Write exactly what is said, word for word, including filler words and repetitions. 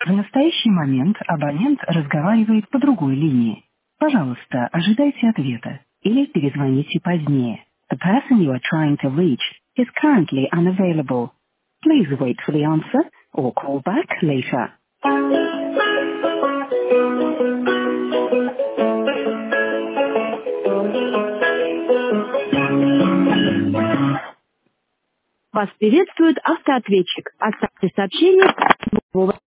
В настоящий момент абонент разговаривает по другой линии. Пожалуйста, ожидайте ответа или перезвоните позднее. The person you are trying to reach is currently unavailable. Please wait for the answer or call back later. Вас приветствует автоответчик. Оставьте сообщение.